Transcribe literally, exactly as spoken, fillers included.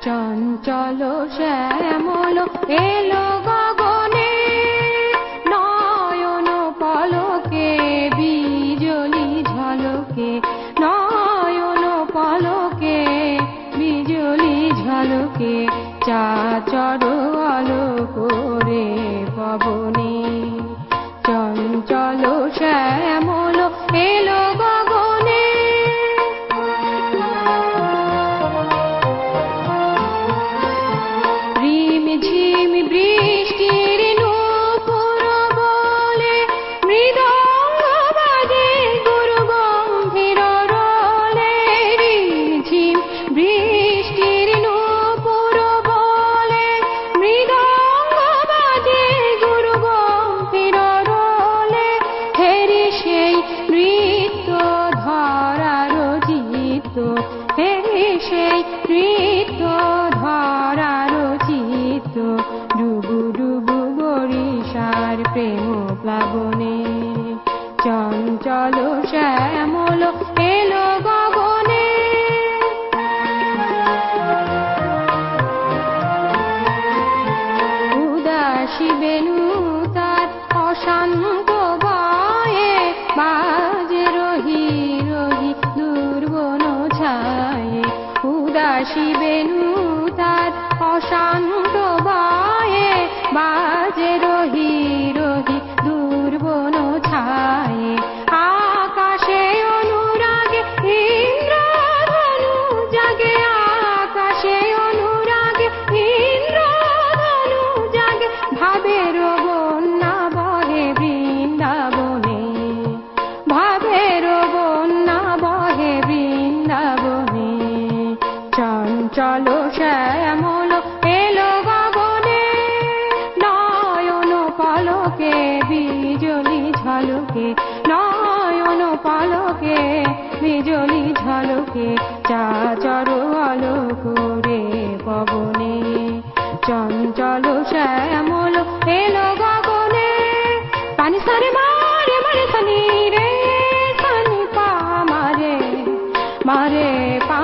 চঞ্চল শ্যামল এলো গগনে, নয়ন পলকে বিজলি ঝলকে, নয়ন পলকে বিজলি ঝলকে, চাচর আলোক রে পবনে। চঞ্চল শ্যামল এলো গগনে। রিম ঝিম বৃষ্টির নূপুর বলে, মৃদঙ্গ বাজে গুরু গম্ভীর রোলে। রিম ঝিম বৃষ্টির নূপুর বলে, মৃদঙ্গ বাজে গুরু গম্ভীর রোলে। হেরি সেই নৃত্য ধরার চিত্ত, হেরি সেই নৃত্য ধরার চিত্ত, ডুবু ডুবু বরিশার প্রেম প্লাবনে। চঞ্চল শ্যামল এলো গগনে। উদাসী বেণু তার অশান্ত বয়ে, বাজে রহি রহি দুর্বন ছায়ে। উদাসী বেণু তার অশান্ত বয়ে, বাজে রহি রহি দুর্বন ছায়ে। আকাশে অনুরাগে ইন্দ্রধনু জাগে, আকাশে অনুরাগে ইন্দ্রধনু জাগে, ভাবের বন্যা বহে বৃন্দাবনে, ভাবের বন্যা বহে বৃন্দাবনে। চঞ্চল শ্যামল এলো গগনে, নয়ন পলকে বিজলি ঝলকে, নয়ন পলকে বিজলি ঝলকে, চাচর আলোক রে পবনে। চঞ্চল শ্যামল এলো গগনে। পানি সারে মারে মারে সানি রে, সানি পা মারে মারে পা